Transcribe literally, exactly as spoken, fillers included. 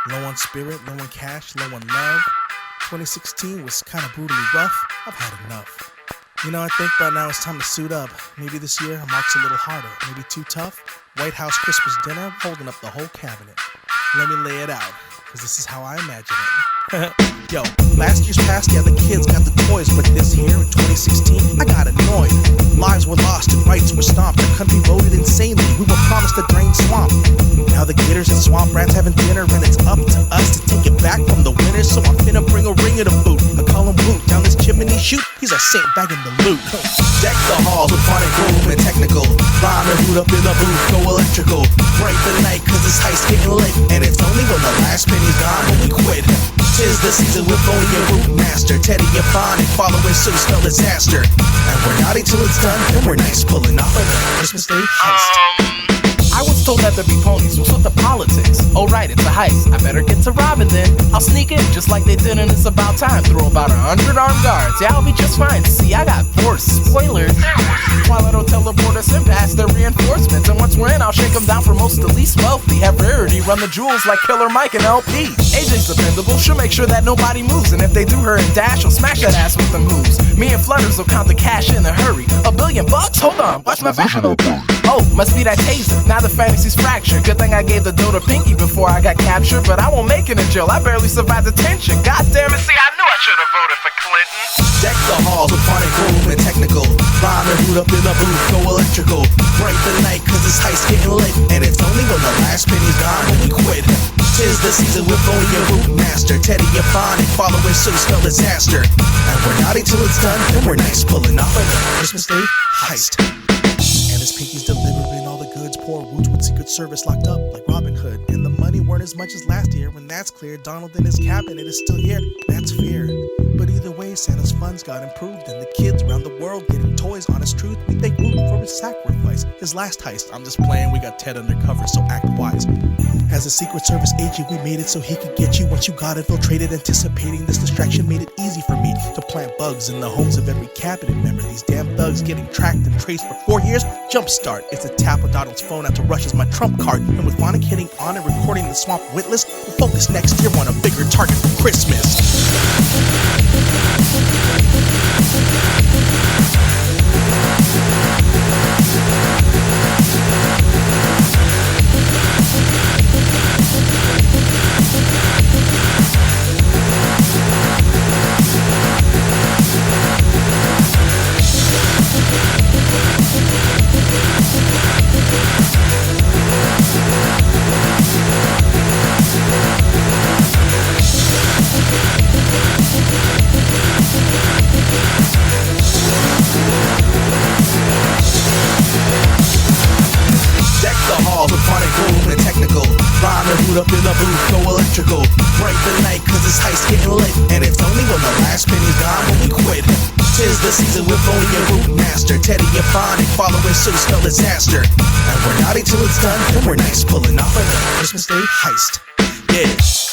Low on spirit, low on cash, low on love. twenty sixteen was kind of brutally rough. I've had enough. You know, I think by now it's time to suit up. Maybe this year marks a little harder. Maybe too tough. White House Christmas dinner, holding up the whole cabinet. Let me lay it out, cause this is how I imagine it. Yo, last year's past, yeah, the kids got the toys, but this year, in twenty sixteen, I got annoyed. Lives were lost and rights were stomped. The country voted insanely. We were promised a drained swamp. Now the getters and swamp rats having dinner, and it's up to us to take it back from the winners. So I'm finna bring a ring of the boot. I call him Woot down this chimney chute. He's a saint bagging the loot. Deck the halls with phonic room and technical. Line the hoot up in the booth, go electrical. Break the night, cause this heist getting late. And it's only when the last penny's gone when we quit. Tis the season with Boney and Root Master. Teddy and Phonic following suit, spell disaster. And we're naughty till it's done, and we're nice pulling off a Christmas Day heist. I was told that there'd be ponies, what's with the politics? Oh right, it's a heist, I better get to robbing then. I'll sneak in just like they did and it's about time. Throw about a hundred armed guards, yeah I'll be just fine. See, I got force, spoilers. Twilight will teleport us and pass their reinforcements. And once we're in, I'll shake them down for most the least wealthy. Have rarity, run the jewels like Killer Mike and L P. A J's dependable, she'll make sure that nobody moves. And if they do her and dash, she'll smash that ass with the moves. Me and Flutters will count the cash in a hurry. A billion bucks? Hold on, watch my vision open. Oh, must be that taser, now the fantasy's fractured. Good thing I gave the dough to Pinky before I got captured. But I won't make it in jail, I barely survived detention. God damn it, see I knew I should've voted for Clinton. Deck the halls with phonic room and technical. Line the hoot up in the booth, go electrical. Break the night, cause this heist getting late. And it's only when the last penny's gone when we quit. Tis the season with Boney and Root Master. Teddy and Phonic following suit, spell disaster. And we're naughty till it's done, and we're nice pulling off a Christmas Day heist. And as Pinky's delivering all the goods, poor Woots with Secret Service locked up like Robin Hood. And the money weren't as much as last year. When that's clear, Donald and his cabinet is still here. That's fear. But either way, Santa's funds got improved, and the kids around the world getting toys. Honest truth, we thank Woot for his sacrifice. His last heist, I'm just playing, we got Ted undercover, so act wise. As a Secret Service agent, we made it so he could get you. Once you got infiltrated, anticipating this distraction made it easy for me to plant bugs in the homes of every cabinet member. These damn thugs getting tracked and traced for four years. Jumpstart, it's a tap of Donald's phone out to rush as my trump card. And with Phonic hitting on and recording the Swamp Witless, we'll focus next year on a bigger target for Christmas. Up in the booth, go electrical. Break the night, cause this heist getting late. And it's only when the last penny's gone when we quit. Tis the season with Boney and Root Master. Teddy and Phonic following suit, spell disaster. And we're naughty till it's done, and we're nice pulling off a Christmas Day heist. Yeah.